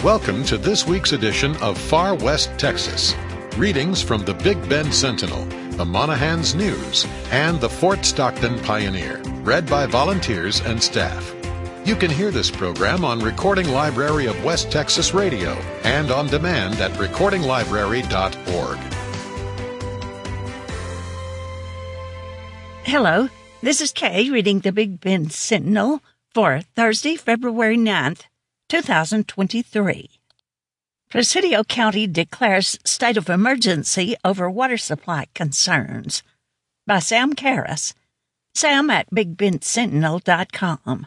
Welcome to this week's edition of Far West Texas. Readings from the Big Bend Sentinel, the Monahans News, and the Fort Stockton Pioneer, read by volunteers and staff. You can hear this program on Recording Library of West Texas Radio and on demand at recordinglibrary.org. Hello, this is Kay reading the Big Bend Sentinel for Thursday, February 9th, 2023. Presidio County declares state of emergency over water supply concerns. By Sam Karras. Sam at BigBendSentinel.com.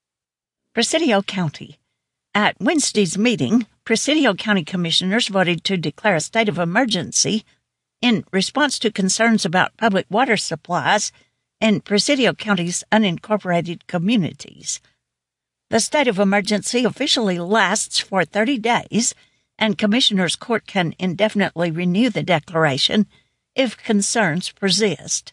Presidio County. At Wednesday's meeting, Presidio County Commissioners voted to declare a state of emergency in response to concerns about public water supplies in Presidio County's unincorporated communities. The state of emergency officially lasts for 30 days, and Commissioners' Court can indefinitely renew the declaration if concerns persist.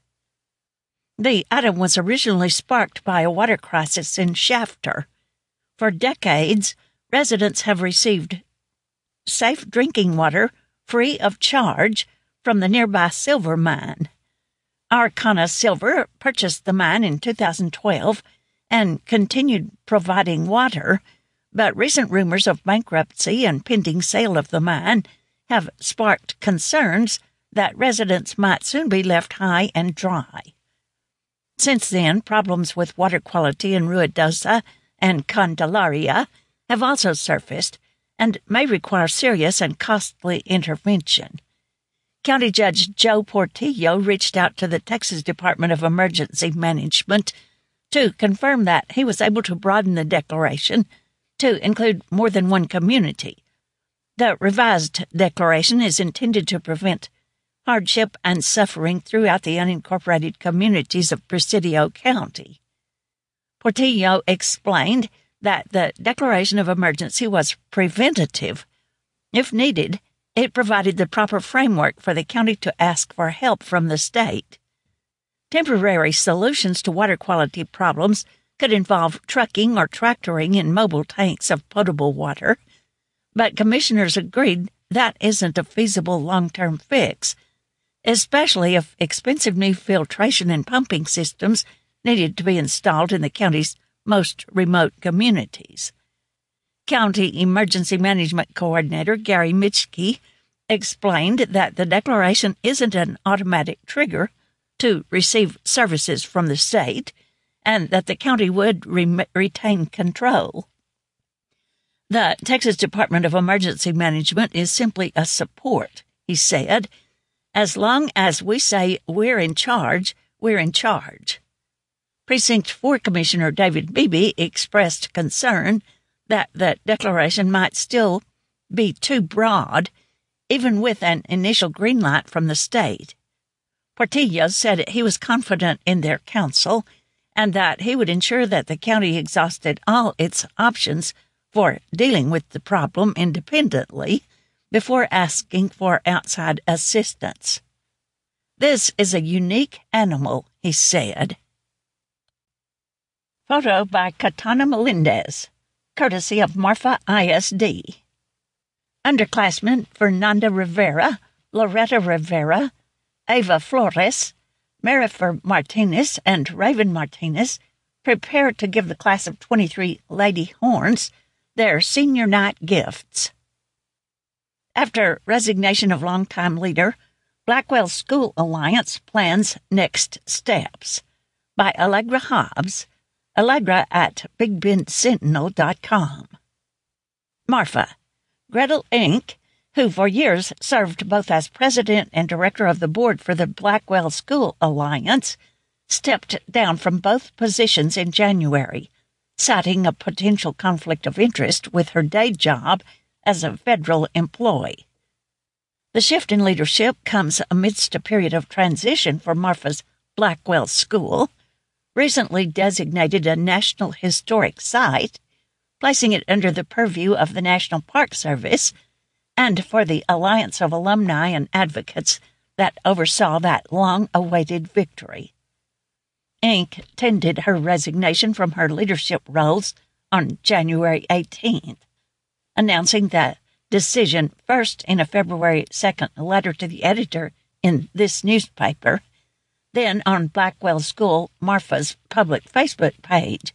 The item was originally sparked by a water crisis in Shafter. For decades, residents have received safe drinking water free of charge from the nearby silver mine. Arcana Silver purchased the mine in 2012 and continued providing water, but recent rumors of bankruptcy and pending sale of the mine have sparked concerns that residents might soon be left high and dry. Since then, problems with water quality in Ruidosa and Candelaria have also surfaced and may require serious and costly intervention. County Judge Joe Portillo reached out to the Texas Department of Emergency Management to confirm that he was able to broaden the declaration to include more than one community. The revised declaration is intended to prevent hardship and suffering throughout the unincorporated communities of Presidio County. Portillo explained that the declaration of emergency was preventative. If needed, it provided the proper framework for the county to ask for help from the state. Temporary solutions to water quality problems could involve trucking or tractoring in mobile tanks of potable water, but commissioners agreed that isn't a feasible long-term fix, especially if expensive new filtration and pumping systems needed to be installed in the county's most remote communities. County Emergency Management Coordinator Gary Mitschke explained that the declaration isn't an automatic trigger to receive services from the state, and that the county would retain control. The Texas Department of Emergency Management is simply a support, he said. As long as we say we're in charge, we're in charge. Precinct 4 Commissioner David Beebe expressed concern that the declaration might still be too broad, even with an initial green light from the state. Portillo said he was confident in their counsel and that he would ensure that the county exhausted all its options for dealing with the problem independently before asking for outside assistance. This is a unique animal, he said. Photo by Katana Melendez, courtesy of Marfa ISD. Underclassmen Fernanda Rivera, Loretta Rivera, Ava Flores, Marifer Martinez, and Raven Martinez prepare to give the class of 23 Lady Horns their senior night gifts. After resignation of longtime leader, Blackwell School Alliance plans next steps. By Allegra Hobbs. Allegra at BigBendSentinel.com. Marfa. Gretel Inc., who for years served both as president and director of the board for the Blackwell School Alliance, stepped down from both positions in January, citing a potential conflict of interest with her day job as a federal employee. The shift in leadership comes amidst a period of transition for Marfa's Blackwell School, recently designated a National Historic Site, placing it under the purview of the National Park Service, and for the alliance of alumni and advocates that oversaw that long-awaited victory. Inc. tendered her resignation from her leadership roles on January 18th. announcing that decision first in a February 2nd letter to the editor in this newspaper, then on Blackwell School Marfa's public Facebook page.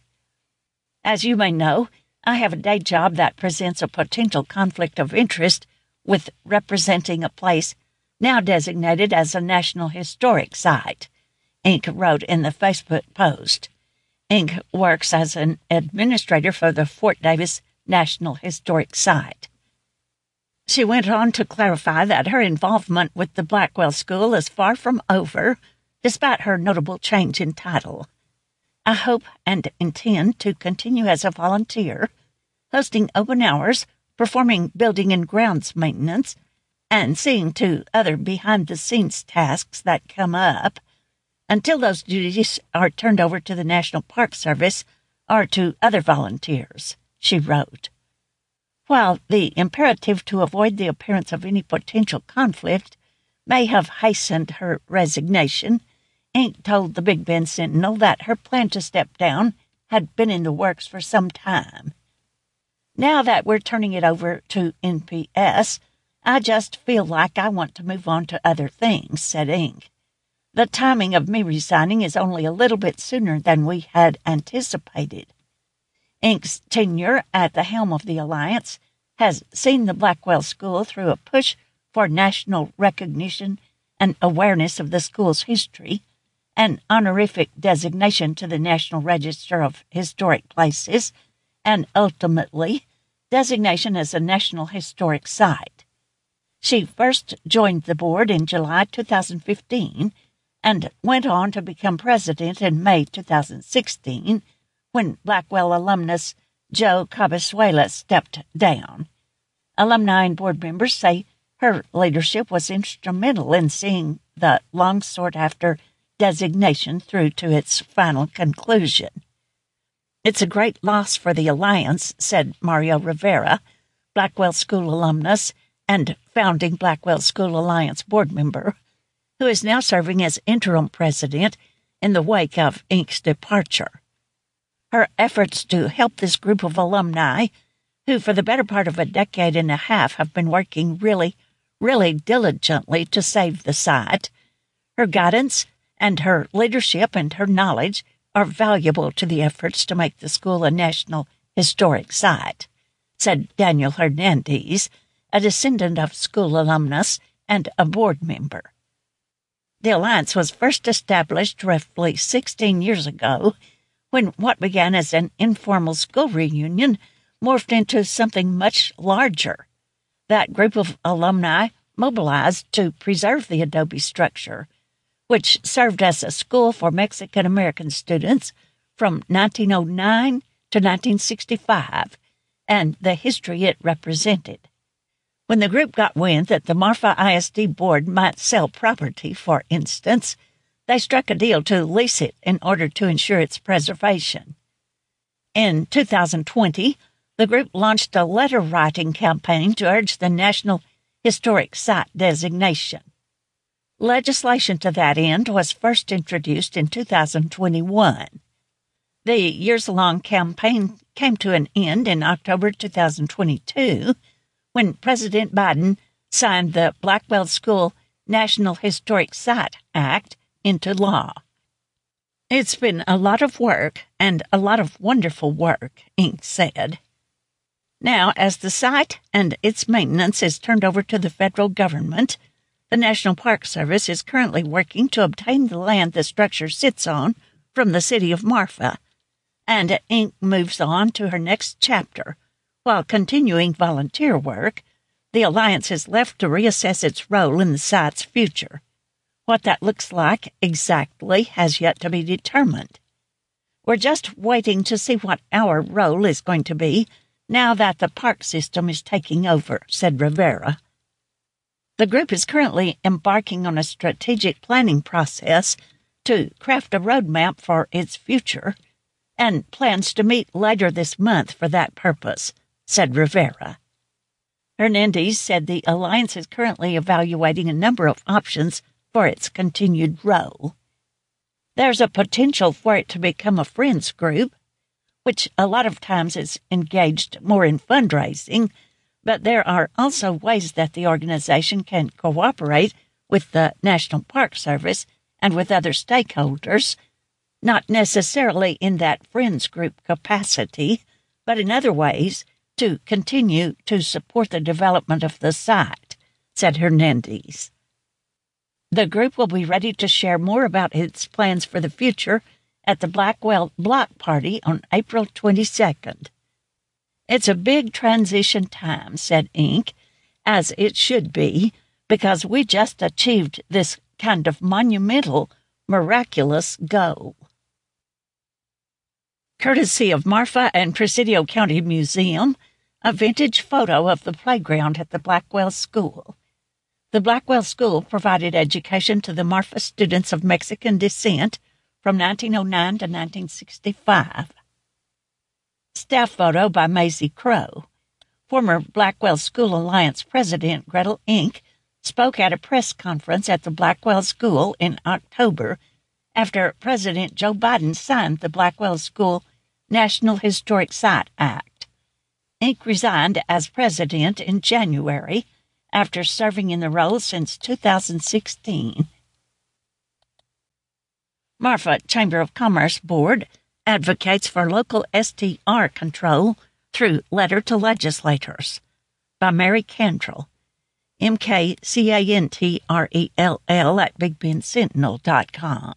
As you may know, I have a day job that presents a potential conflict of interest with representing a place now designated as a National Historic Site, Inc. wrote in the Facebook post. Inc. works as an administrator for the Fort Davis National Historic Site. She went on to clarify that her involvement with the Blackwell School is far from over, despite her notable change in title. I hope and intend to continue as a volunteer, hosting open hours, performing building and grounds maintenance, and seeing to other behind-the-scenes tasks that come up until those duties are turned over to the National Park Service or to other volunteers, she wrote. While the imperative to avoid the appearance of any potential conflict may have hastened her resignation, Inc. told the Big Bend Sentinel that her plan to step down had been in the works for some time. Now that we're turning it over to NPS, I just feel like I want to move on to other things, said Inc. The timing of me resigning is only a little bit sooner than we had anticipated. Inc.'s tenure at the helm of the Alliance has seen the Blackwell School through a push for national recognition and awareness of the school's history, an honorific designation to the National Register of Historic Places, and ultimately designation as a National Historic Site. She first joined the board in July 2015 and went on to become president in May 2016 when Blackwell alumnus Joe Cabasuela stepped down. Alumni and board members say her leadership was instrumental in seeing the long sought-after designation through to its final conclusion. It's a great loss for the Alliance, said Mario Rivera, Blackwell School alumnus and founding Blackwell School Alliance board member, who is now serving as interim president in the wake of Inc.'s departure. Her efforts to help this group of alumni, who for the better part of a decade and a half have been working really diligently to save the site, her guidance and her leadership and her knowledge are valuable to the efforts to make the school a National Historic Site, said Daniel Hernandez, a descendant of school alumnus and a board member. The Alliance was first established roughly 16 years ago when what began as an informal school reunion morphed into something much larger. That group of alumni mobilized to preserve the adobe structure, which served as a school for Mexican-American students from 1909 to 1965, and the history it represented. When the group got wind that the Marfa ISD board might sell property, for instance, they struck a deal to lease it in order to ensure its preservation. In 2020, the group launched a letter-writing campaign to urge the National Historic Site designation. Legislation to that end was first introduced in 2021. The years-long campaign came to an end in October 2022 when President Biden signed the Blackwell School National Historic Site Act into law. It's been a lot of work, and a lot of wonderful work, Inc. said. Now, as the site and its maintenance is turned over to the federal government, the National Park Service is currently working to obtain the land the structure sits on from the city of Marfa, and Inc. moves on to her next chapter. While continuing volunteer work, the Alliance is left to reassess its role in the site's future. What that looks like exactly has yet to be determined. We're just waiting to see what our role is going to be now that the park system is taking over, said Rivera. The group is currently embarking on a strategic planning process to craft a roadmap for its future and plans to meet later this month for that purpose, said Rivera. Hernandez said the Alliance is currently evaluating a number of options for its continued role. There's a potential for it to become a friends group, which a lot of times is engaged more in fundraising, But there are also ways that the organization can cooperate with the National Park Service and with other stakeholders, not necessarily in that Friends Group capacity, but in other ways to continue to support the development of the site, said Hernandez. The group will be ready to share more about its plans for the future at the Blackwell Block Party on April 22nd. It's a big transition time, said Inc., as it should be, because we just achieved this kind of monumental, miraculous goal. Courtesy of Marfa and Presidio County Museum, a vintage photo of the playground at the Blackwell School. The Blackwell School provided education to the Marfa students of Mexican descent from 1909 to 1965. Staff photo by Maisie Crow. Former Blackwell School Alliance President Gretel Inc. spoke at a press conference at the Blackwell School in October after President Joe Biden signed the Blackwell School National Historic Site Act. Inc. resigned as president in January after serving in the role since 2016. Marfa Chamber of Commerce Board advocates for local STR control through letter to legislators by Mary Cantrell, MKCANTRELL at BigBendSentinel.com.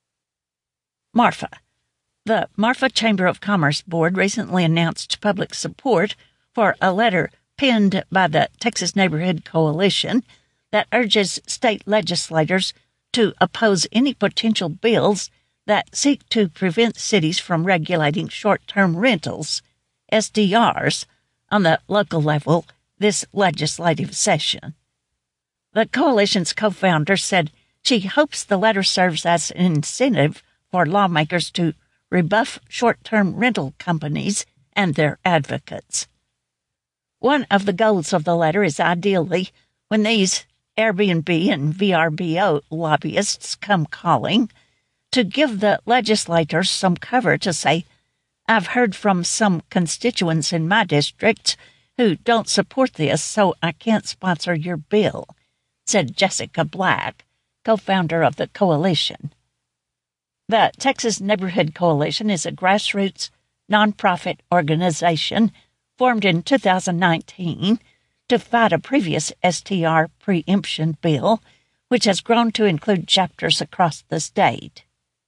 Marfa. The Marfa Chamber of Commerce Board recently announced public support for a letter penned by the Texas Neighborhood Coalition that urges state legislators to oppose any potential bills that seek to prevent cities from regulating short-term rentals, STRs, on the local level this legislative session. The coalition's co-founder said she hopes the letter serves as an incentive for lawmakers to rebuff short-term rental companies and their advocates. One of the goals of the letter is ideally, when these Airbnb and VRBO lobbyists come calling, to give the legislators some cover to say, I've heard from some constituents in my district who don't support this, so I can't sponsor your bill, said Jessica Black, co-founder of the coalition. The Texas Neighborhood Coalition is a grassroots nonprofit organization formed in 2019 to fight a previous STR preemption bill, which has grown to include chapters across the state.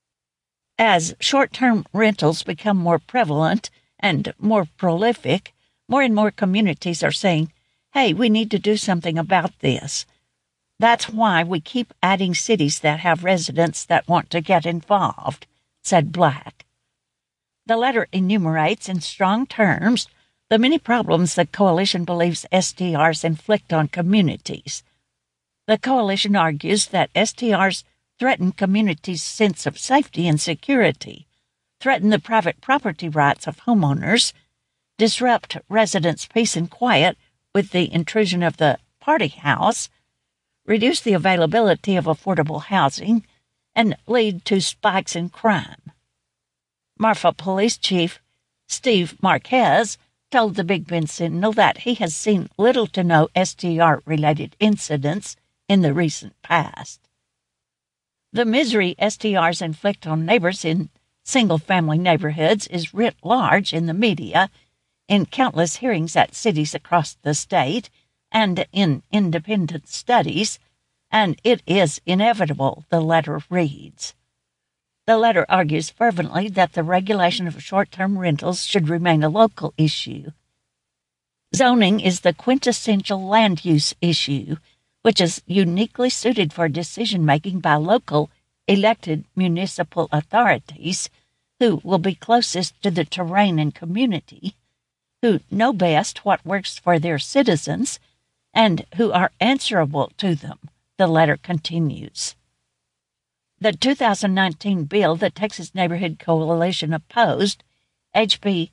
As short-term rentals become more prevalent and more prolific, more and more communities are saying, hey, we need to do something about this. That's why we keep adding cities that have residents that want to get involved, said Black. The letter enumerates in strong terms the many problems the coalition believes STRs inflict on communities. The coalition argues that STRs threaten communities' sense of safety and security, threaten the private property rights of homeowners, disrupt residents' peace and quiet with the intrusion of the party house, reduce the availability of affordable housing, and lead to spikes in crime. Marfa Police Chief Steve Marquez told the Big Bend Sentinel that he has seen little to no STR-related incidents in the recent past. The misery STRs inflict on neighbors in single-family neighborhoods is writ large in the media, in countless hearings at cities across the state, and in independent studies, and it is inevitable, the letter reads. The letter argues fervently that the regulation of short-term rentals should remain a local issue. Zoning is the quintessential land use issue, which is uniquely suited for decision-making by local elected municipal authorities who will be closest to the terrain and community, who know best what works for their citizens, and who are answerable to them, the letter continues. The 2019 bill the Texas Neighborhood Coalition opposed, HB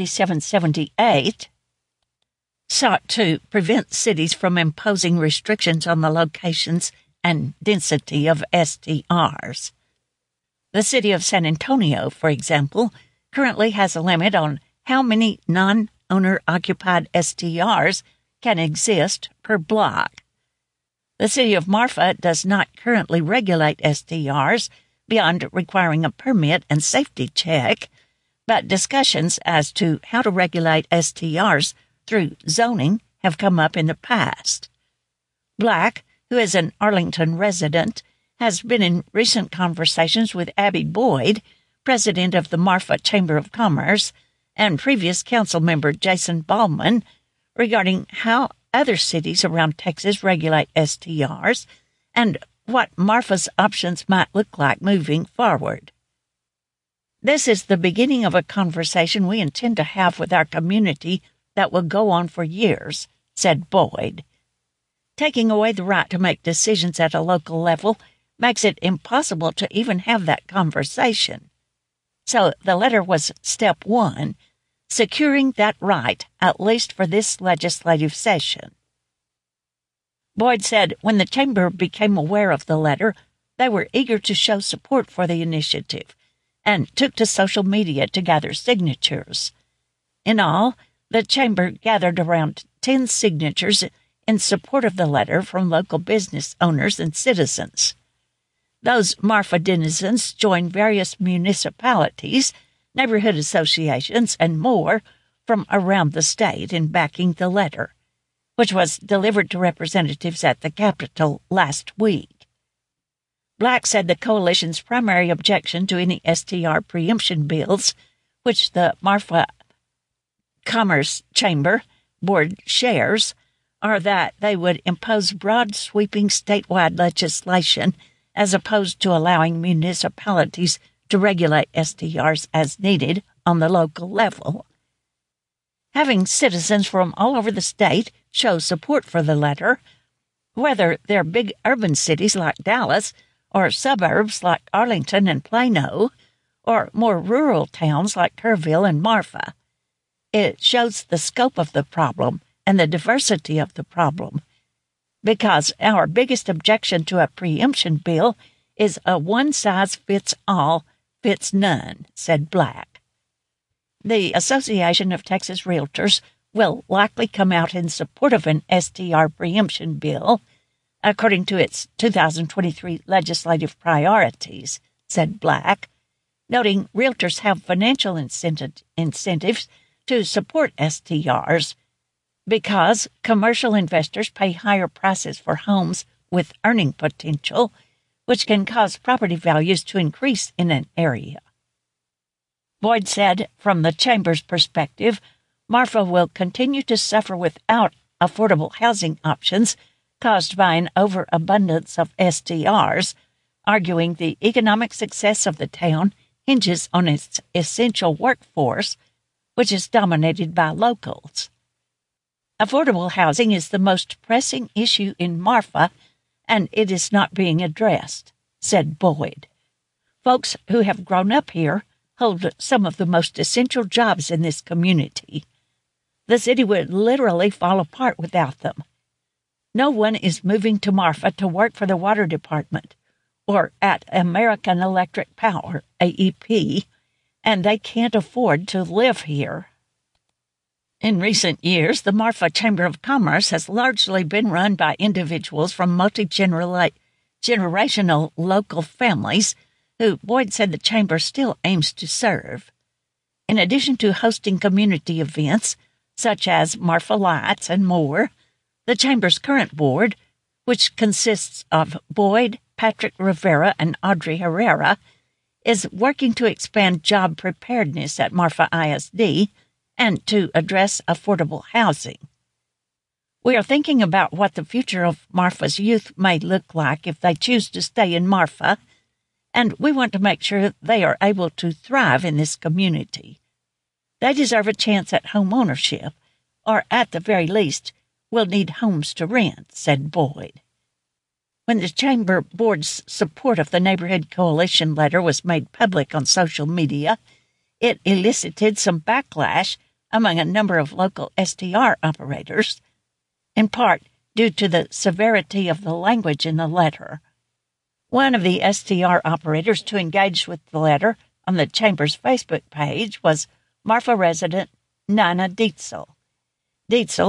3778, sought to prevent cities from imposing restrictions on the locations and density of STRs. The city of San Antonio, for example, currently has a limit on how many non-owner-occupied STRs can exist per block. The city of Marfa does not currently regulate STRs beyond requiring a permit and safety check, but discussions as to how to regulate STRs through zoning have come up in the past. Black, who is an Arlington resident, has been in recent conversations with Abby Boyd, president of the Marfa Chamber of Commerce, and previous council member Jason Ballman, regarding how other cities around Texas regulate STRs and what Marfa's options might look like moving forward. This is the beginning of a conversation we intend to have with our community that will go on for years, said Boyd. Taking away the right to make decisions at a local level makes it impossible to even have that conversation. So the letter was step one, securing that right, at least for this legislative session. Boyd said when the chamber became aware of the letter, they were eager to show support for the initiative and took to social media to gather signatures. In all, the chamber gathered around 10 signatures in support of the letter from local business owners and citizens. Those Marfa denizens joined various municipalities, neighborhood associations, and more from around the state in backing the letter, which was delivered to representatives at the Capitol last week. Black said the coalition's primary objection to any STR preemption bills, which the Marfa Commerce Chamber Board shares, are that they would impose broad, sweeping statewide legislation as opposed to allowing municipalities to regulate STRs as needed on the local level. Having citizens from all over the state show support for the letter, whether they're big urban cities like Dallas or suburbs like Arlington and Plano, or more rural towns like Kerrville and Marfa, it shows the scope of the problem and the diversity of the problem, because our biggest objection to a preemption bill is a one-size-fits-all, fits none, said Black. The Association of Texas Realtors will likely come out in support of an STR preemption bill, according to its 2023 legislative priorities, said Black, noting realtors have financial incentives to support STRs because commercial investors pay higher prices for homes with earning potential, which can cause property values to increase in an area. Boyd said, from the Chamber's perspective, Marfa will continue to suffer without affordable housing options caused by an overabundance of STRs, arguing the economic success of the town hinges on its essential workforce, which is dominated by locals. Affordable housing is the most pressing issue in Marfa, and it is not being addressed, said Boyd. Folks who have grown up here hold some of the most essential jobs in this community. The city would literally fall apart without them. No one is moving to Marfa to work for the water department or at American Electric Power, AEP, and they can't afford to live here. In recent years, the Marfa Chamber of Commerce has largely been run by individuals from multi-generational local families who Boyd said the chamber still aims to serve. In addition to hosting community events, such as Marfa Lights and more, the chamber's current board, which consists of Boyd, Patrick Rivera, and Audrey Herrera, is working to expand job preparedness at Marfa ISD and to address affordable housing. We are thinking about what the future of Marfa's youth may look like if they choose to stay in Marfa, and we want to make sure they are able to thrive in this community. They deserve a chance at home ownership, or at the very least, will need homes to rent, said Boyd. When the Chamber Board's support of the Neighborhood Coalition letter was made public on social media, it elicited some backlash among a number of local STR operators, in part due to the severity of the language in the letter. One of the STR operators to engage with the letter on the Chamber's Facebook page was Marfa resident Nina Dietzel. Dietzel,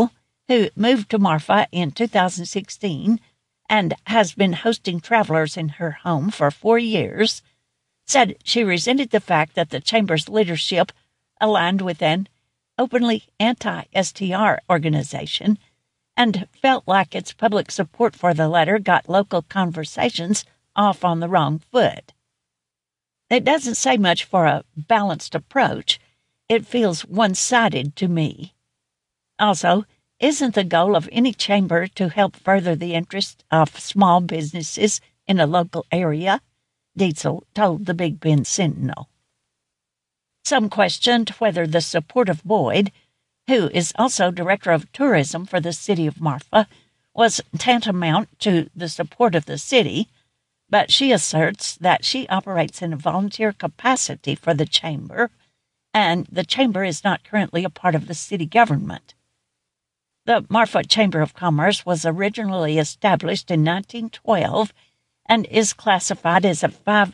who moved to Marfa in 2016 and has been hosting travelers in her home for 4 years, said she resented the fact that the Chamber's leadership aligned with an openly anti-STR organization and felt like its public support for the latter got local conversations off on the wrong foot. It doesn't say much for a balanced approach. It feels one-sided to me. Also, isn't the goal of any chamber to help further the interests of small businesses in a local area? Dietzel told the Big Bend Sentinel. Some questioned whether the support of Boyd, who is also Director of Tourism for the city of Marfa, was tantamount to the support of the city, but she asserts that she operates in a volunteer capacity for the chamber, and the chamber is not currently a part of the city government. The Marfa Chamber of Commerce was originally established in 1912 and is classified as a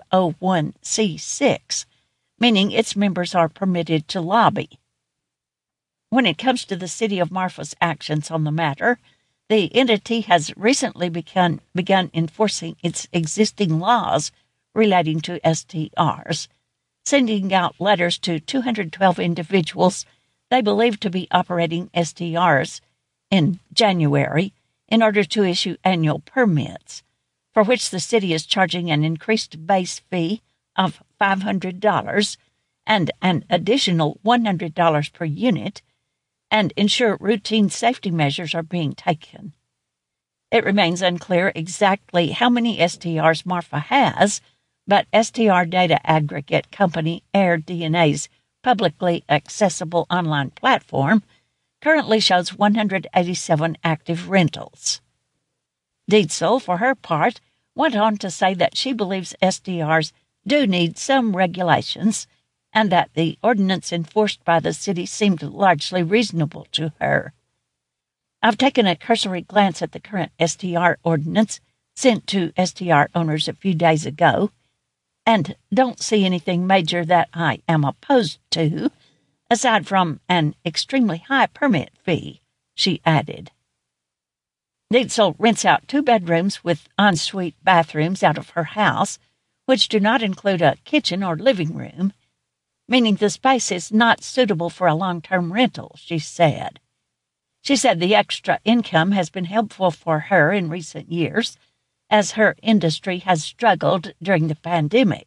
501c6, meaning its members are permitted to lobby. When it comes to the city of Marfa's actions on the matter, the entity has recently begun enforcing its existing laws relating to STRs, sending out letters to 212 individuals they believe to be operating STRs in January in order to issue annual permits, for which the city is charging an increased base fee of $500 and an additional $100 per unit, and ensure routine safety measures are being taken. It remains unclear exactly how many STRs Marfa has, but STR data aggregate company AirDNA's publicly accessible online platform currently shows 187 active rentals. Dietzel, for her part, went on to say that she believes STRs do need some regulations and that the ordinance enforced by the city seemed largely reasonable to her. I've taken a cursory glance at the current STR ordinance sent to STR owners a few days ago, and don't see anything major that I am opposed to, aside from an extremely high permit fee, she added. Dietzel rents out 2 bedrooms with ensuite bathrooms out of her house, which do not include a kitchen or living room, meaning the space is not suitable for a long-term rental, she said. She said the extra income has been helpful for her in recent years, as her industry has struggled during the pandemic.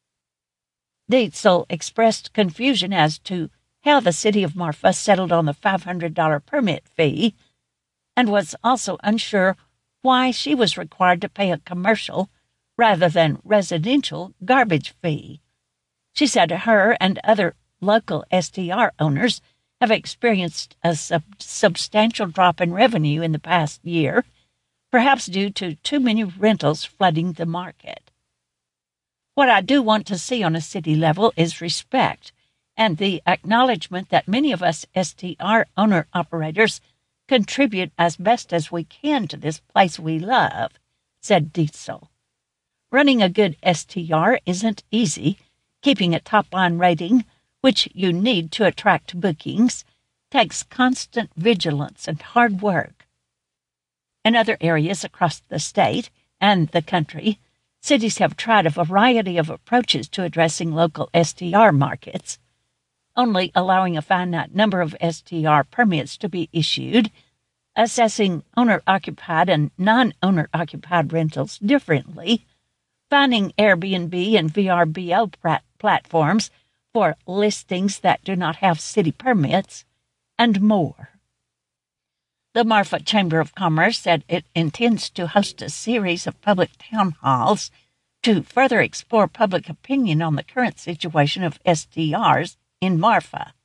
Dietzel expressed confusion as to how the city of Marfa settled on the $500 permit fee, and was also unsure why she was required to pay a commercial rather than residential garbage fee. She said her and other local STR owners have experienced a substantial drop in revenue in the past year, perhaps due to too many rentals flooding the market. What I do want to see on a city level is respect and the acknowledgement that many of us STR owner-operators contribute as best as we can to this place we love, said Dietzel. Running a good STR isn't easy. Keeping a top-line rating, which you need to attract bookings, takes constant vigilance and hard work. In other areas across the state and the country, cities have tried a variety of approaches to addressing local STR markets, only allowing a finite number of STR permits to be issued, assessing owner-occupied and non-owner-occupied rentals differently, finding Airbnb and VRBO platforms for listings that do not have city permits, and more. The Marfa Chamber of Commerce said it intends to host a series of public town halls to further explore public opinion on the current situation of STRs in Marfa.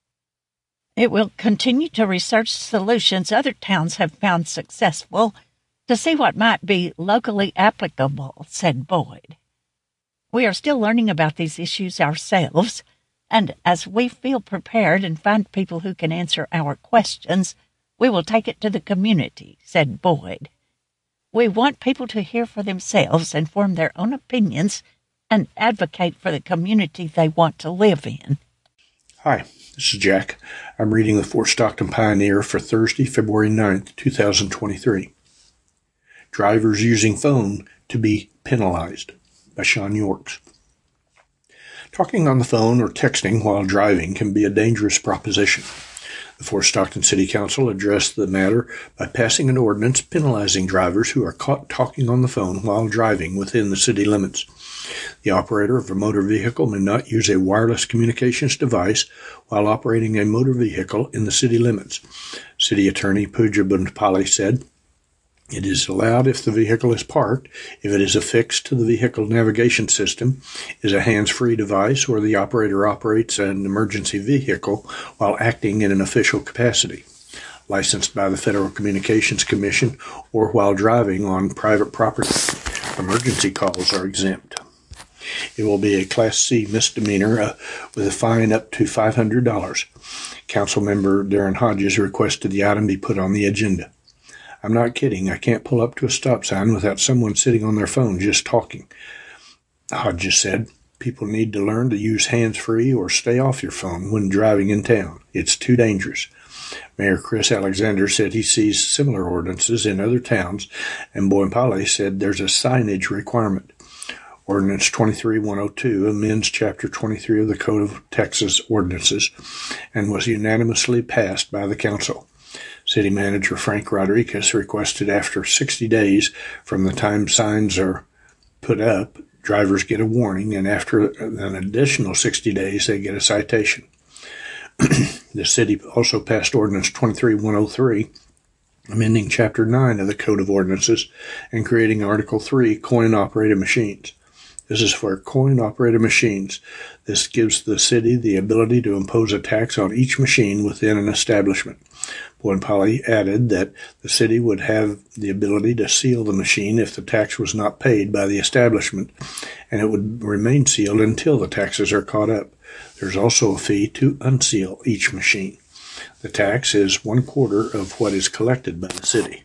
It will continue to research solutions other towns have found successful to see what might be locally applicable, said Boyd. We are still learning about these issues ourselves, and as we feel prepared and find people who can answer our questions, we will take it to the community, said Boyd. We want people to hear for themselves and form their own opinions and advocate for the community they want to live in. Hi, this is Jack. I'm reading the Fort Stockton Pioneer for Thursday, February 9th, 2023. Drivers Using Phone to be Penalized by Sean Yorks. Talking on the phone or texting while driving can be a dangerous proposition. The Fort Stockton City Council addressed the matter by passing an ordinance penalizing drivers who are caught talking on the phone while driving within the city limits. The operator of a motor vehicle may not use a wireless communications device while operating a motor vehicle in the city limits. City Attorney Pooja Bundapalli said, "It is allowed if the vehicle is parked, if it is affixed to the vehicle navigation system, is a hands-free device, or the operator operates an emergency vehicle while acting in an official capacity, licensed by the Federal Communications Commission, or while driving on private property. Emergency calls are exempt. It will be a Class C misdemeanor with a fine up to $500. Councilmember Darren Hodges requested the item be put on the agenda. "I'm not kidding. I can't pull up to a stop sign without someone sitting on their phone just talking," Hodges said. "People need to learn to use hands-free or stay off your phone when driving in town. It's too dangerous." Mayor Chris Alexander said he sees similar ordinances in other towns, and Boyempale said there's a signage requirement. Ordinance 23-102 amends Chapter 23 of the Code of Texas Ordinances and was unanimously passed by the council. City Manager Frank Rodriguez requested after 60 days from the time signs are put up, drivers get a warning, and after an additional 60 days, they get a citation. The city also passed Ordinance 23-103, amending Chapter 9 of the Code of Ordinances and creating Article 3, coin-operated machines. This is for coin-operated machines. This gives the city the ability to impose a tax on each machine within an establishment. Boyempale added that the city would have the ability to seal the machine if the tax was not paid by the establishment, and it would remain sealed until the taxes are caught up. There's also a fee to unseal each machine. The tax is 1/4 of what is collected by the city.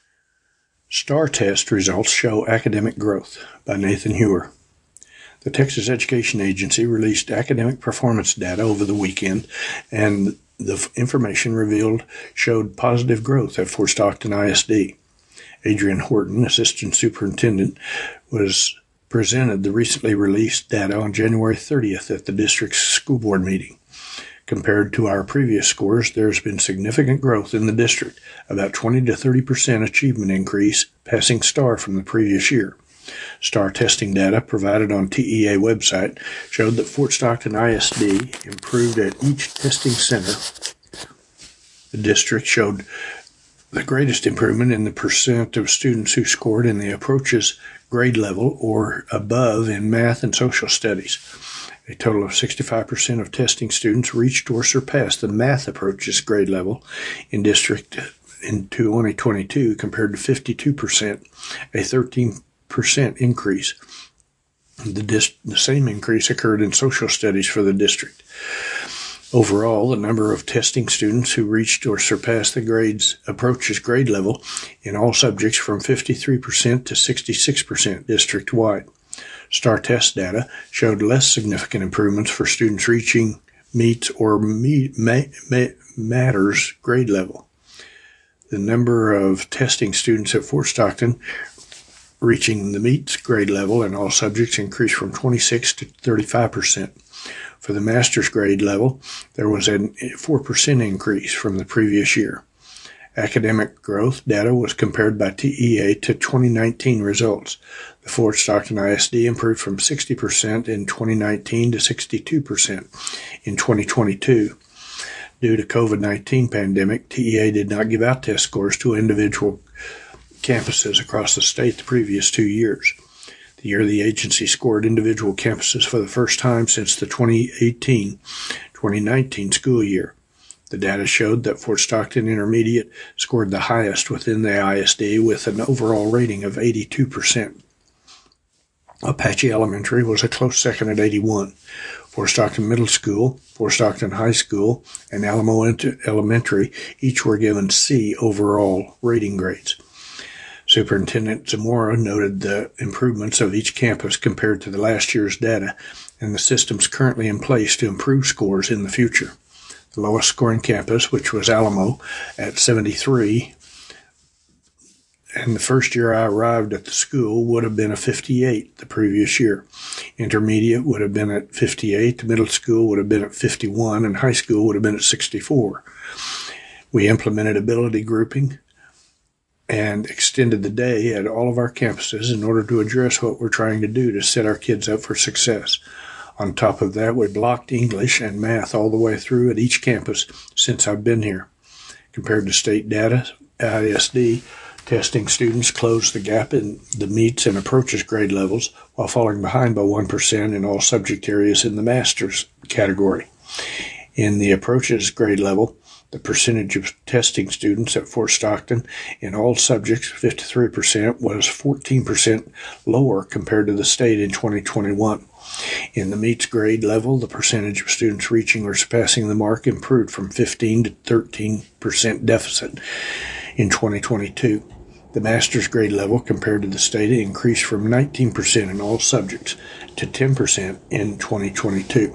STAR test results show academic growth by Nathan Hewer. The Texas Education Agency released academic performance data over the weekend, and the information revealed showed positive growth at Fort Stockton ISD. Adrian Horton, Assistant Superintendent, was presented the recently released data on January 30th at the district's school board meeting. Compared to our previous scores, there has been significant growth in the district, about 20 to 30% achievement increase, passing STAR from the previous year. STAR testing data provided on TEA website showed that Fort Stockton ISD improved at each testing center. The district showed the greatest improvement in the percent of students who scored in the approaches grade level or above in math and social studies. A total of 65% of testing students reached or surpassed the math approaches grade level in district in 2022 compared to 52%, a 13% increase. The same increase occurred in social studies for the district. Overall, the number of testing students who reached or surpassed the grades approaches grade level in all subjects from 53% to 66% district-wide. STAR test data showed less significant improvements for students reaching meets or matters grade level. The number of testing students at Fort Stockton reaching the meets grade level in all subjects increased from 26 to 35%. For the master's grade level, there was a 4% increase from the previous year. Academic growth data was compared by TEA to 2019 results. The Fort Stockton ISD improved from 60% in 2019 to 62% in 2022. Due to COVID-19 pandemic, TEA did not give out test scores to individual campuses across the state the previous 2 years. The year the agency scored individual campuses for the first time since the 2018-2019 school year. The data showed that Fort Stockton Intermediate scored the highest within the ISD with an overall rating of 82%. Apache Elementary was a close second at 81. Fort Stockton Middle School, Fort Stockton High School, and Alamo Elementary each were given C overall rating grades. Superintendent Zamora noted the improvements of each campus compared to the last year's data and the systems currently in place to improve scores in the future. The lowest scoring campus, which was Alamo, at 73, and the first year I arrived at the school would have been a 58 the previous year. Intermediate would have been at 58, the middle school would have been at 51, and high school would have been at 64. We implemented ability grouping and extended the day at all of our campuses in order to address what we're trying to do to set our kids up for success. On top of that, we blocked English and math all the way through at each campus since I've been here. Compared to state data, ISD testing students closed the gap in the meets and approaches grade levels while falling behind by 1% in all subject areas in the master's category. In the approaches grade level, the percentage of testing students at Fort Stockton in all subjects, 53%, was 14% lower compared to the state in 2021. In the meets grade level, the percentage of students reaching or surpassing the mark improved from 15 to 13% deficit in 2022. The master's grade level compared to the state increased from 19% in all subjects to 10% in 2022.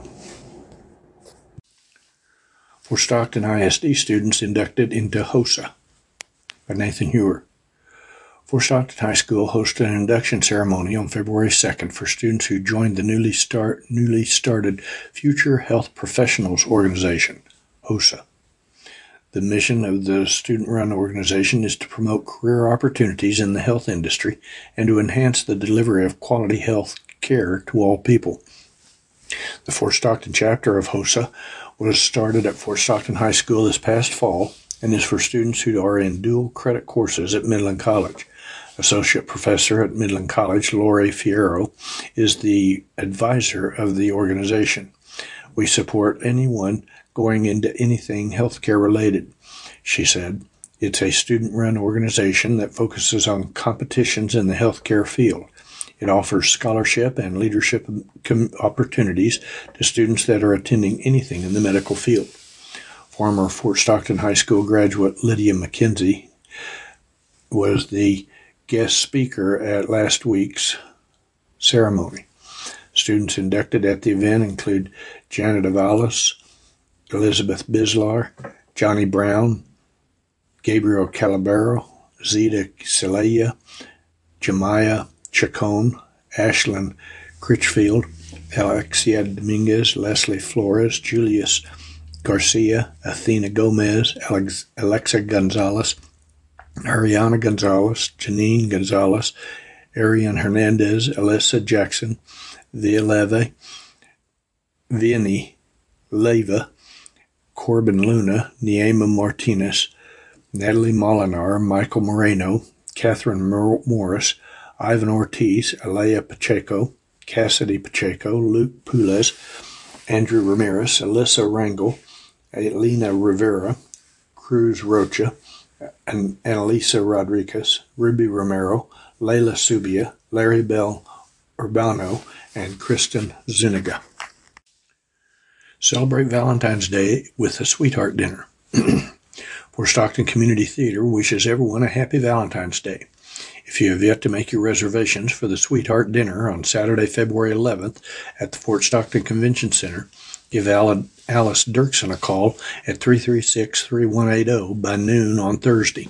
For Stockton ISD students inducted into HOSA by Nathan Hewer. Fort Stockton High School hosted an induction ceremony on February 2nd for students who joined the newly started Future Health Professionals Organization, HOSA. The mission of the student-run organization is to promote career opportunities in the health industry and to enhance the delivery of quality health care to all people. The Fort Stockton chapter of HOSA was started at Fort Stockton High School this past fall and is for students who are in dual credit courses at Midland College. Associate Professor at Midland College, Lori Fierro, is the advisor of the organization. We support anyone going into anything healthcare related, she said. It's a student-run organization that focuses on competitions in the healthcare field. It offers scholarship and leadership opportunities to students that are attending anything in the medical field. Former Fort Stockton High School graduate Lydia McKenzie was the guest speaker at last week's ceremony. Students inducted at the event include Janet Avalos, Elizabeth Bislar, Johnny Brown, Gabriel Calabero, Zita Celaya, Jemiah Chacon, Ashlyn Critchfield, Alexia Dominguez, Leslie Flores, Julius Garcia, Athena Gomez, Alexa Gonzalez, Ariana Gonzalez, Janine Gonzalez, Ariane Hernandez, Alyssa Jackson, Vieni Leva, Corbin Luna, Niema Martinez, Natalie Molinar, Michael Moreno, Catherine Morris, Ivan Ortiz, Alea Pacheco, Cassidy Pacheco, Luke Pules, Andrew Ramirez, Alyssa Rangel, Elena Rivera, Cruz Rocha, and Annalisa Rodriguez, Ruby Romero, Layla Subia, Larry Bell Urbano, and Kristen Zuniga. Celebrate Valentine's Day with a sweetheart dinner. Fort Stockton Community Theater wishes everyone a happy Valentine's Day. If you have yet to make your reservations for the Sweetheart Dinner on Saturday, February 11th at the Fort Stockton Convention Center, give Alice Dirksen a call at 336-3180 by noon on Thursday.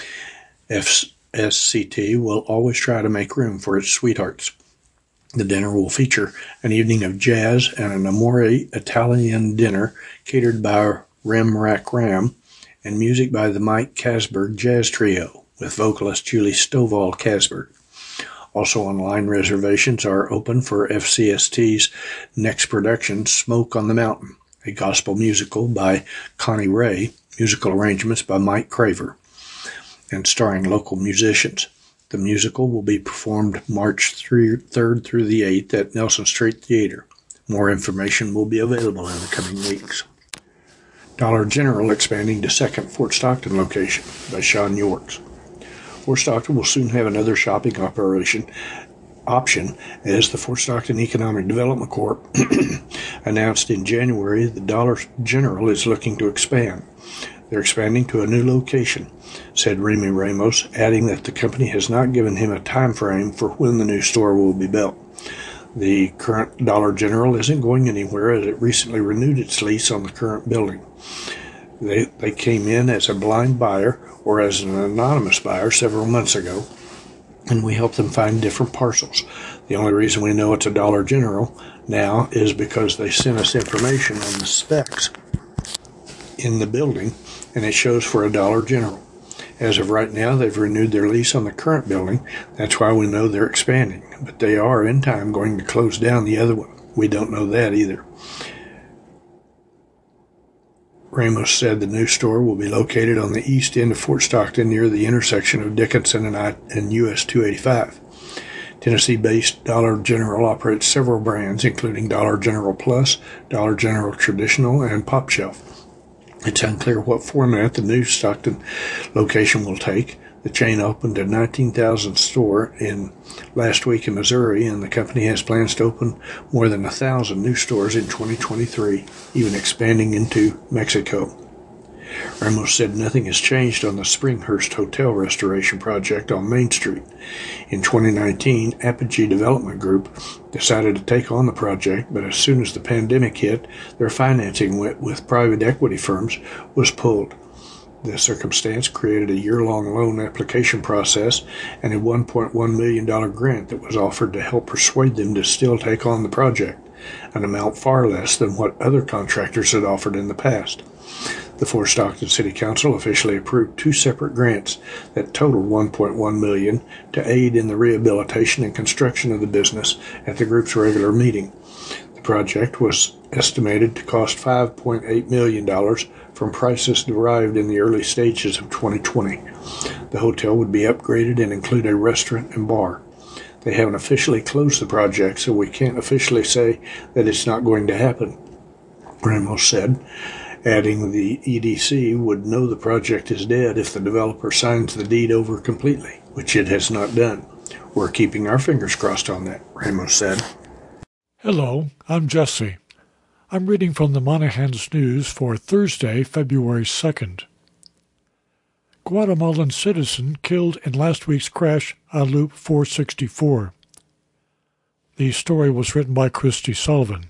FSCT will always try to make room for its sweethearts. The dinner will feature an evening of jazz and an Amore Italian dinner catered by Ram Rack Ram and music by the Mike Casberg Jazz Trio with vocalist Julie Stovall Casberg. Also online reservations are open for FCST's next production, Smoke on the Mountain, a gospel musical by Connie Ray, musical arrangements by Mike Craver, and starring local musicians. The musical will be performed March 3rd through the 8th at Nelson Street Theater. More information will be available in the coming weeks. Dollar General expanding to second Fort Stockton location by Sean Yorks. Fort Stockton will soon have another shopping option as the Fort Stockton Economic Development Corp. announced in January the Dollar General is looking to expand. They're expanding to a new location, said Remy Ramos, adding that the company has not given him a time frame for when the new store will be built. The current Dollar General isn't going anywhere as it recently renewed its lease on the current building. They came in as a blind buyer or as an anonymous buyer several months ago, and we helped them find different parcels. The only reason we know it's a Dollar General now is because they sent us information on the specs in the building, and it shows for a Dollar General. As of right now, they've renewed their lease on the current building. That's why we know they're expanding. But they are, in time, going to close down the other one. We don't know that either. Ramos said the new store will be located on the east end of Fort Stockton near the intersection of Dickinson and US 285. Tennessee-based Dollar General operates several brands, including Dollar General Plus, Dollar General Traditional, and Pop Shelf. It's unclear what format the new Stockton location will take. The chain opened a 19,000 store last week in Missouri, and the company has plans to open more than 1,000 new stores in 2023, even expanding into Mexico. Ramos said nothing has changed on the Springhurst Hotel restoration project on Main Street. In 2019, Apogee Development Group decided to take on the project, but as soon as the pandemic hit, their financing with private equity firms was pulled. This circumstance created a year-long loan application process and a $1.1 million grant that was offered to help persuade them to still take on the project, an amount far less than what other contractors had offered in the past. The Fort Stockton City Council officially approved 2 separate grants that totaled $1.1 million to aid in the rehabilitation and construction of the business at the group's regular meeting. The project was estimated to cost $5.8 million from prices derived in the early stages of 2020. The hotel would be upgraded and include a restaurant and bar. They haven't officially closed the project, so we can't officially say that it's not going to happen, Ramos said, adding the EDC would know the project is dead if the developer signs the deed over completely, which it has not done. We're keeping our fingers crossed on that, Ramos said. Hello, I'm Jesse. I'm reading from the Monahans News for Thursday, February 2nd. Guatemalan citizen killed in last week's crash on Loop 464. The story was written by Christy Sullivan.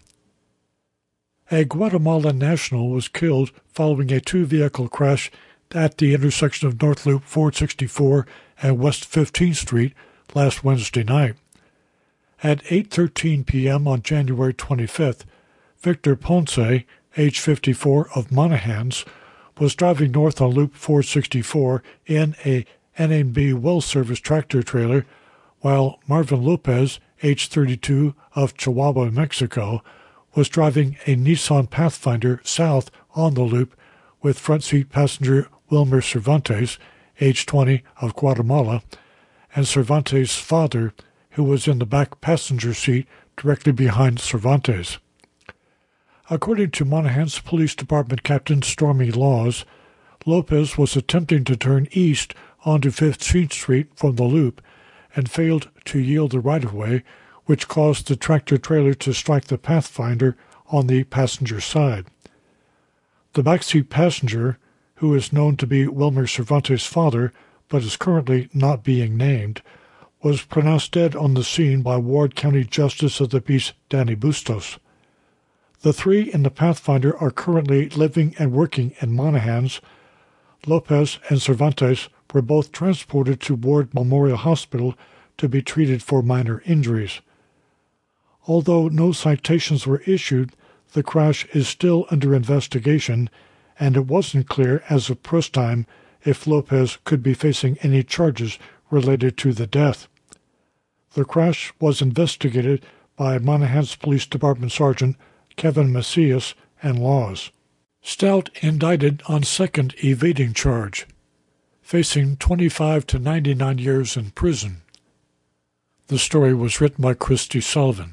A Guatemalan national was killed following a 2-vehicle crash at the intersection of North Loop 464 and West 15th Street last Wednesday night. At 8:13 p.m. on January 25th, Victor Ponce, age 54, of Monahans, was driving north on Loop 464 in a NMB well-service tractor trailer, while Marvin Lopez, age 32, of Chihuahua, Mexico, was driving a Nissan Pathfinder south on the loop with front seat passenger Wilmer Cervantes, age 20, of Guatemala, and Cervantes' father, who was in the back passenger seat directly behind Cervantes. According to Monahans Police Department Captain Stormy Laws, Lopez was attempting to turn east onto 15th Street from the loop and failed to yield the right-of-way, which caused the tractor-trailer to strike the Pathfinder on the passenger side. The backseat passenger, who is known to be Wilmer Cervantes' father but is currently not being named, was pronounced dead on the scene by Ward County Justice of the Peace Danny Bustos. The 3 in the Pathfinder are currently living and working in Monahans. Lopez and Cervantes were both transported to Ward Memorial Hospital to be treated for minor injuries. Although no citations were issued, the crash is still under investigation, and it wasn't clear as of press time if Lopez could be facing any charges related to the death. The crash was investigated by Monahans Police Department Sergeant Kevin Macias and Laws. Stout indicted on second evading charge, facing 25 to 99 years in prison. The story was written by Christy Sullivan.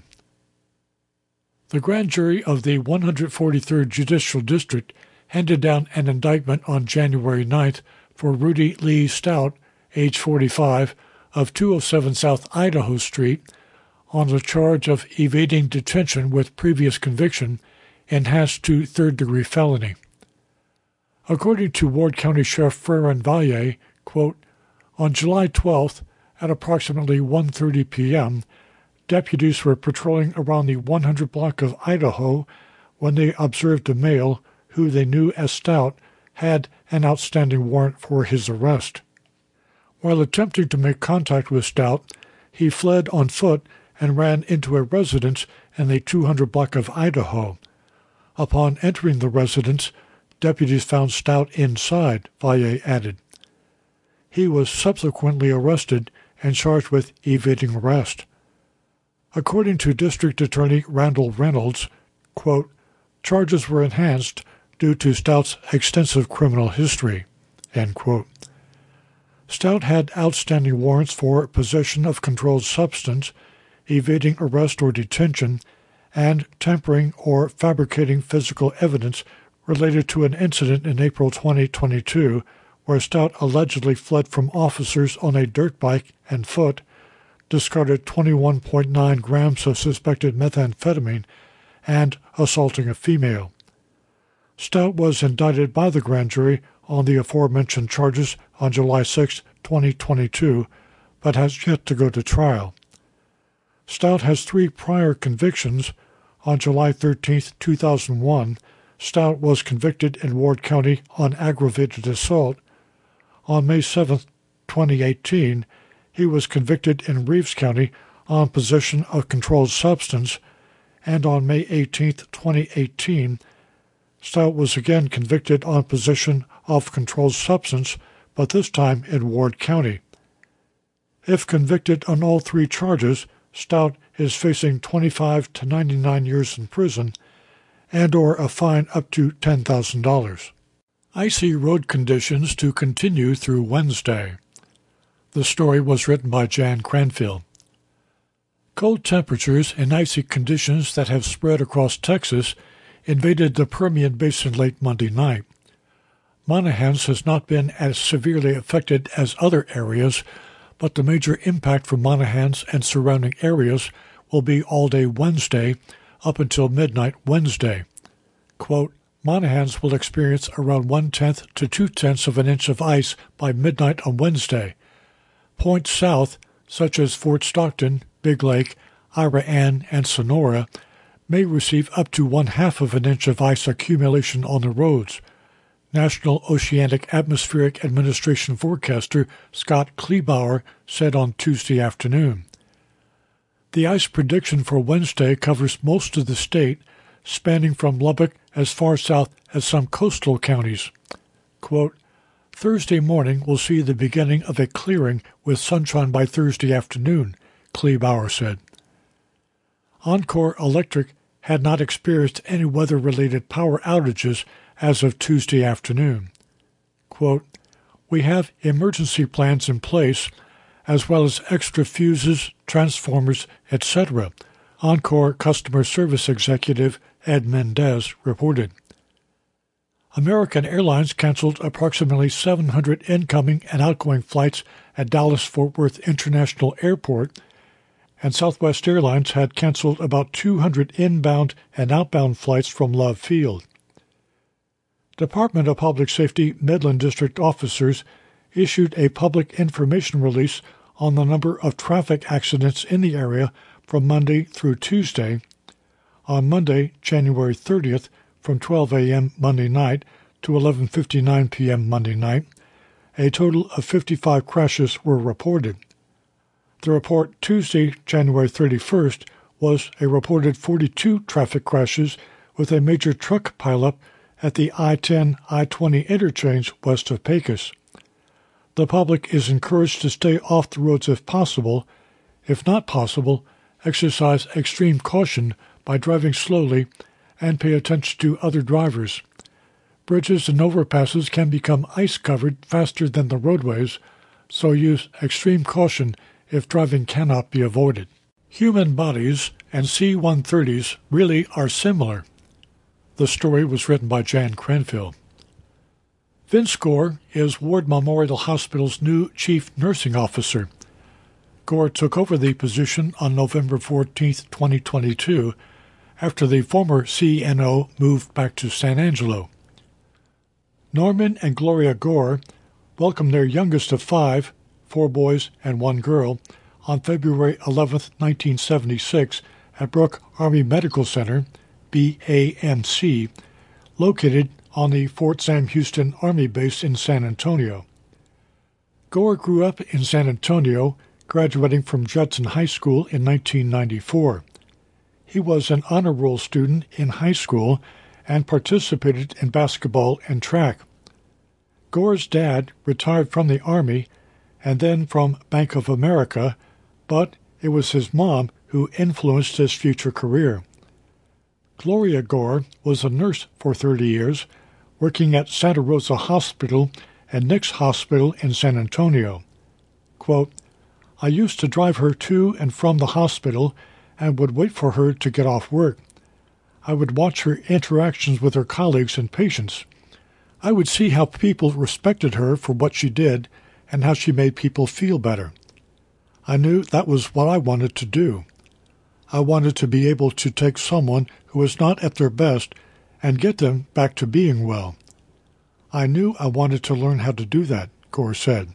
The grand jury of the 143rd Judicial District handed down an indictment on January 9th for Rudy Lee Stout, age 45, of 207 South Idaho Street, on the charge of evading detention with previous conviction enhanced to third-degree felony. According to Ward County Sheriff Freron Valle, quote, on July 12th, at approximately 1:30 p.m., deputies were patrolling around the 100 block of Idaho when they observed a male who they knew as Stout had an outstanding warrant for his arrest. While attempting to make contact with Stout, he fled on foot and ran into a residence in the 200 block of Idaho. Upon entering the residence, deputies found Stout inside, Valle added. He was subsequently arrested and charged with evading arrest. According to District Attorney Randall Reynolds, quote, charges were enhanced due to Stout's extensive criminal history, end quote. Stout had outstanding warrants for possession of controlled substance, evading arrest or detention, and tampering or fabricating physical evidence related to an incident in April 2022 where Stout allegedly fled from officers on a dirt bike and foot, discarded 21.9 grams of suspected methamphetamine, and assaulting a female. Stout was indicted by the grand jury on the aforementioned charges on July 6, 2022, but has yet to go to trial. Stout has 3 prior convictions. On July 13, 2001, Stout was convicted in Ward County on aggravated assault. On May 7, 2018, he was convicted in Reeves County on possession of controlled substance, and on May 18, 2018, Stout was again convicted on possession of controlled substance, but this time in Ward County. If convicted on all 3 charges, Stout is facing 25 to 99 years in prison and or a fine up to $10,000. Icy road conditions to continue through Wednesday. The story was written by Jan Cranfield. Cold temperatures and icy conditions that have spread across Texas invaded the Permian Basin late Monday night. Monahans has not been as severely affected as other areas, but the major impact for Monahans and surrounding areas will be all day Wednesday up until midnight Wednesday. Quote, Monahans will experience around 1/10 to 2/10 of an inch of ice by midnight on Wednesday. Points south, such as Fort Stockton, Big Lake, Ira Ann, and Sonora, may receive up to 1/2 of an inch of ice accumulation on the roads. National Oceanic Atmospheric Administration forecaster Scott Kleebauer said on Tuesday afternoon. The ice prediction for Wednesday covers most of the state, spanning from Lubbock as far south as some coastal counties. Quote, Thursday morning will see the beginning of a clearing with sunshine by Thursday afternoon, Kleebauer said. Encore Electric had not experienced any weather-related power outages as of Tuesday afternoon. Quote, we have emergency plans in place, as well as extra fuses, transformers, etc., Encore Customer Service Executive Ed Mendez reported. American Airlines canceled approximately 700 incoming and outgoing flights at Dallas-Fort Worth International Airport, and Southwest Airlines had canceled about 200 inbound and outbound flights from Love Field. Department of Public Safety Midland District officers issued a public information release on the number of traffic accidents in the area from Monday through Tuesday. On Monday, January 30th, from 12 a.m. Monday night to 11:59 p.m. Monday night, a total of 55 crashes were reported. The report Tuesday, January 31st, was a reported 42 traffic crashes with a major truck pileup at the I-10-I-20 interchange west of Pecos. The public is encouraged to stay off the roads if possible. If not possible, exercise extreme caution by driving slowly and pay attention to other drivers. Bridges and overpasses can become ice-covered faster than the roadways, so use extreme caution if driving cannot be avoided. Human bodies and C-130s really are similar. The story was written by Jan Cranfield. Vince Gore is Ward Memorial Hospital's new chief nursing officer. Gore took over the position on November 14, 2022, after the former CNO moved back to San Angelo. Norman and Gloria Gore welcomed their youngest of 5, 4 boys and 1 girl, on February 11, 1976, at Brooke Army Medical Center, BAMC, located on the Fort Sam Houston Army Base in San Antonio. Gore grew up in San Antonio, graduating from Judson High School in 1994. He was an honor roll student in high school and participated in basketball and track. Gore's dad retired from the Army and then from Bank of America, but it was his mom who influenced his future career. Gloria Gore was a nurse for 30 years, working at Santa Rosa Hospital and Nix Hospital in San Antonio. Quote, "I used to drive her to and from the hospital and would wait for her to get off work. I would watch her interactions with her colleagues and patients. I would see how people respected her for what she did and how she made people feel better. I knew that was what I wanted to do. I wanted to be able to take someone who was not at their best and get them back to being well. I knew I wanted to learn how to do that," Gore said.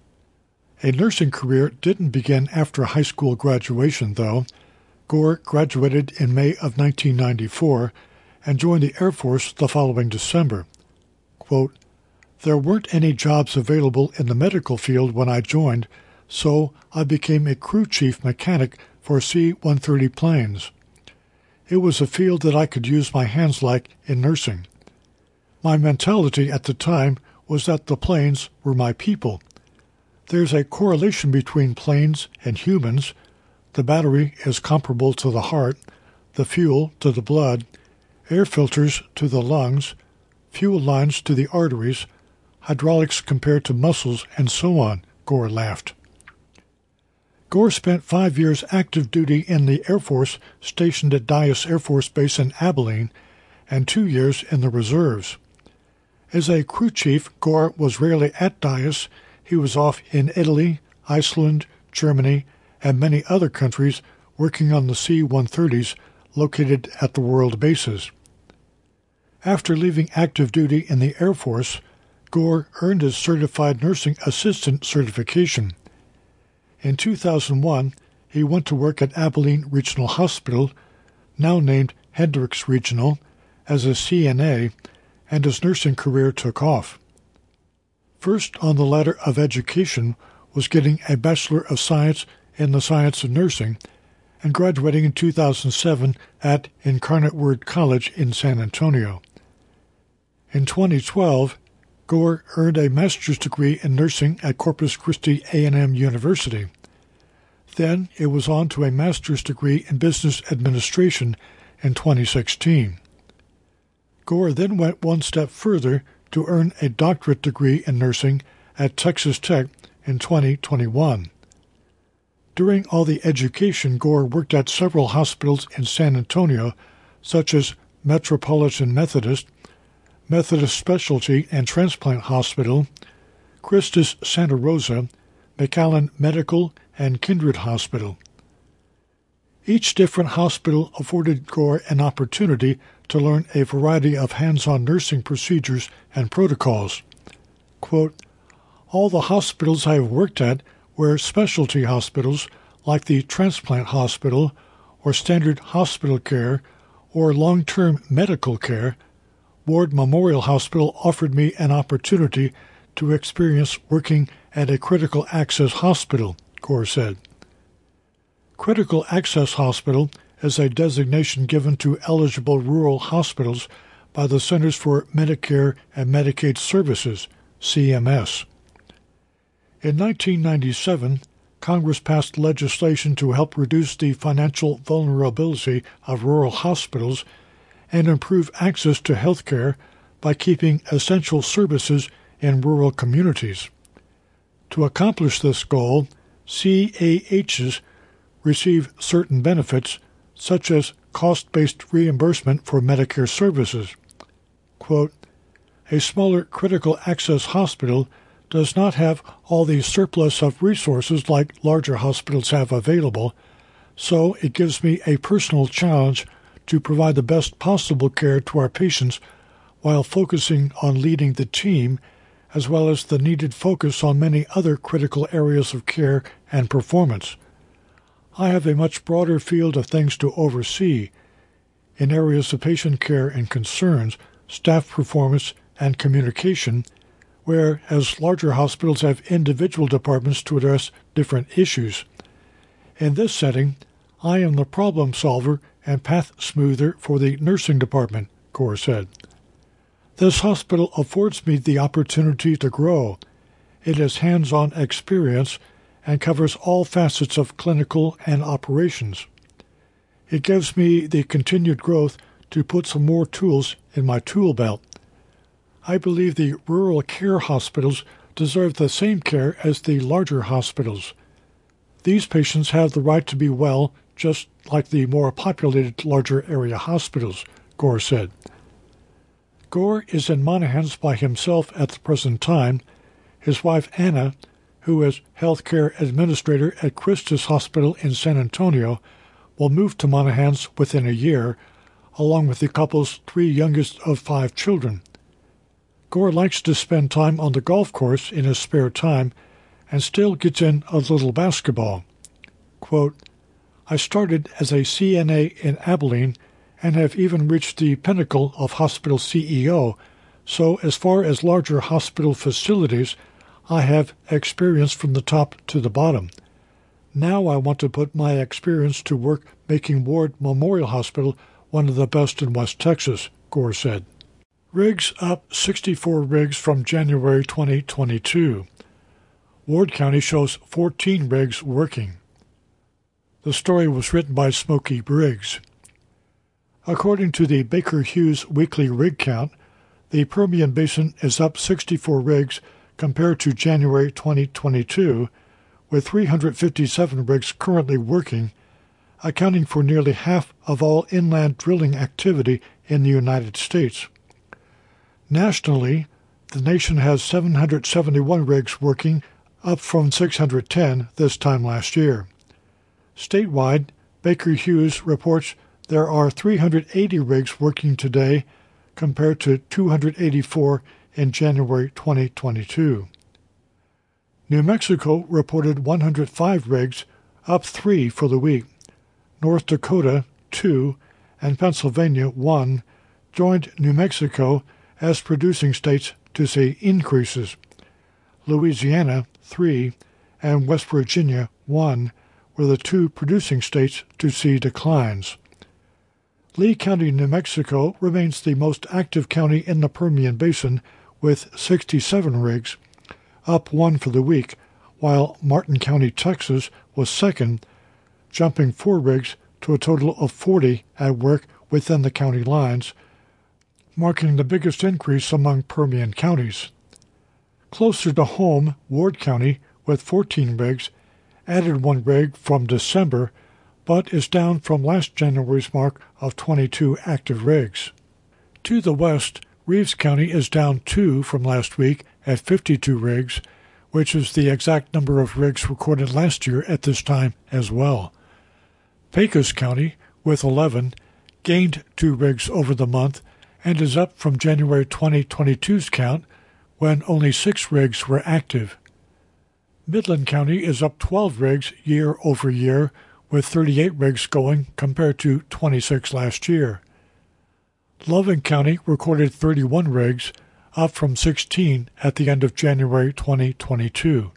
A nursing career didn't begin after high school graduation, though. Gore graduated in May of 1994 and joined the Air Force the following December. Quote, "There weren't any jobs available in the medical field when I joined, so I became a crew chief mechanic for C-130 planes. It was a field that I could use my hands like in nursing. My mentality at the time was that the planes were my people. There's a correlation between planes and humans. The battery is comparable to the heart, the fuel to the blood, air filters to the lungs, fuel lines to the arteries, hydraulics compared to muscles, and so on," Gore laughed. Gore spent 5 years active duty in the Air Force stationed at Dyess Air Force Base in Abilene and 2 years in the reserves. As a crew chief, Gore was rarely at Dyess. He was off in Italy, Iceland, Germany, and many other countries working on the C-130s located at the world bases. After leaving active duty in the Air Force, Gore earned his Certified Nursing Assistant certification. In 2001, he went to work at Abilene Regional Hospital, now named Hendricks Regional, as a CNA, and his nursing career took off. First on the ladder of education was getting a Bachelor of Science in the Science of Nursing and graduating in 2007 at Incarnate Word College in San Antonio. In 2012, Gore earned a master's degree in nursing at Corpus Christi A&M University. Then it was on to a master's degree in business administration in 2016. Gore then went one step further to earn a doctorate degree in nursing at Texas Tech in 2021. During all the education, Gore worked at several hospitals in San Antonio, such as Metropolitan Methodist, Methodist Specialty and Transplant Hospital, Christus Santa Rosa, McAllen Medical, and Kindred Hospital. Each different hospital afforded Gore an opportunity to learn a variety of hands-on nursing procedures and protocols. Quote, "All the hospitals I have worked at were specialty hospitals like the Transplant Hospital or Standard Hospital Care or Long-Term Medical Care. Ward Memorial Hospital offered me an opportunity to experience working at a critical access hospital," Gore said. Critical Access Hospital is a designation given to eligible rural hospitals by the Centers for Medicare and Medicaid Services, CMS. In 1997, Congress passed legislation to help reduce the financial vulnerability of rural hospitals and improve access to health care by keeping essential services in rural communities. To accomplish this goal, CAHs receive certain benefits, such as cost-based reimbursement for Medicare services. Quote, "A smaller critical access hospital does not have all the surplus of resources like larger hospitals have available, so it gives me a personal challenge to provide the best possible care to our patients while focusing on leading the team, as well as the needed focus on many other critical areas of care and performance," I have a much broader field of things to oversee in areas of patient care and concerns, staff performance, and communication, whereas larger hospitals have individual departments to address different issues. In this setting, I am the problem solver and path smoother for the nursing department, Gore said. This hospital affords me the opportunity to grow. It has hands-on experience and covers all facets of clinical and operations. It gives me the continued growth to put some more tools in my tool belt. I believe the rural care hospitals deserve the same care as the larger hospitals. These patients have the right to be well, just like the more populated larger area hospitals, Gore said. Gore is in Monahans by himself at the present time. His wife Anna, who is healthcare administrator at Christus Hospital in San Antonio, will move to Monahans within a year, along with the couple's 3 youngest of 5 children. Gore likes to spend time on the golf course in his spare time and still gets in a little basketball. Quote, I started as a CNA in Abilene and have even reached the pinnacle of hospital CEO, so as far as larger hospital facilities, I have experience from the top to the bottom. Now I want to put my experience to work making Ward Memorial Hospital one of the best in West Texas, Gore said. Rigs up 64 rigs from January 2022. Ward County shows 14 rigs working. The story was written by Smokey Briggs. According to the Baker Hughes weekly rig count, the Permian Basin is up 64 rigs compared to January 2022, with 357 rigs currently working, accounting for nearly half of all inland drilling activity in the United States. Nationally, the nation has 771 rigs working, up from 610 this time last year. Statewide, Baker Hughes reports there are 380 rigs working today compared to 284 in January 2022. New Mexico reported 105 rigs, up 3 for the week. North Dakota, 2, and Pennsylvania, 1, joined New Mexico as producing states to see increases. Louisiana, 3, and West Virginia, 1, were the 2 producing states to see declines. Lee County, New Mexico, remains the most active county in the Permian Basin with 67 rigs, up 1 for the week, while Martin County, Texas, was second, jumping 4 rigs to a total of 40 at work within the county lines, marking the biggest increase among Permian counties. Closer to home, Ward County, with 14 rigs, added 1 rig from December, but is down from last January's mark of 22 active rigs. To the west, Reeves County is down 2 from last week at 52 rigs, which is the exact number of rigs recorded last year at this time as well. Pecos County, with 11, gained 2 rigs over the month and is up from January 2022's count, when only 6 rigs were active. Midland County is up 12 rigs year over year, with 38 rigs going compared to 26 last year. Loving County recorded 31 rigs, up from 16 at the end of January 2022.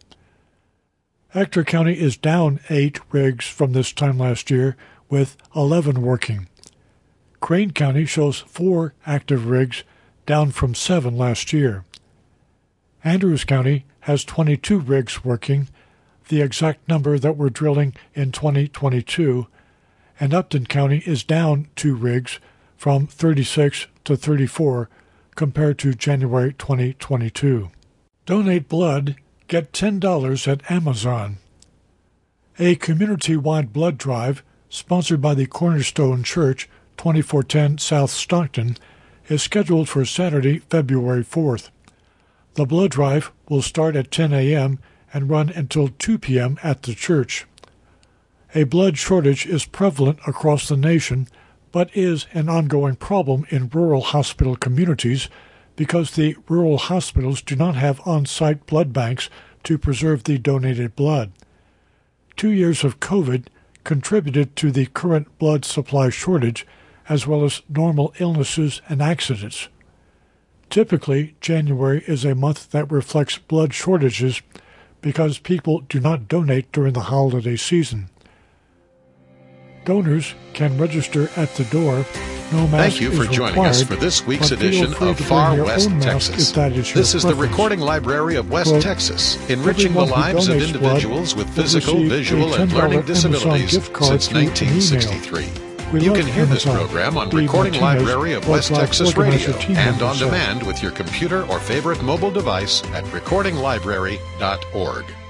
Ector County is down 8 rigs from this time last year, with 11 working. Crane County shows 4 active rigs, down from 7 last year. Andrews County has 22 rigs working, the exact number that were drilling in 2022, and Upton County is down 2 rigs from 36 to 34 compared to January 2022. Donate blood, get $10 at Amazon. A community-wide blood drive, sponsored by the Cornerstone Church, 2410 South Stockton, is scheduled for Saturday, February 4th. The blood drive will start at 10 a.m. and run until 2 p.m. at the church. A blood shortage is prevalent across the nation, but is an ongoing problem in rural hospital communities because the rural hospitals do not have on-site blood banks to preserve the donated blood. 2 years of COVID contributed to the current blood supply shortage, as well as normal illnesses and accidents. Typically, January is a month that reflects blood shortages because people do not donate during the holiday season. Donors can register at the door. No mask Thank you for is joining required, us for this week's but feel edition free of to bring Far your West own mask Texas. if that is your This is the preference. Recording Library of West Quote, Texas, enriching the everyone who lives of donates blood individuals with will physical, receive a visual, and $10 learning Amazon disabilities gift card since through an email. 1963. We You love can hear this Amazon. program on Steve Recording Martinez, Library of Blood West Drive Texas organizer, Radio team and member on said. demand with your computer or favorite mobile device at recordinglibrary.org.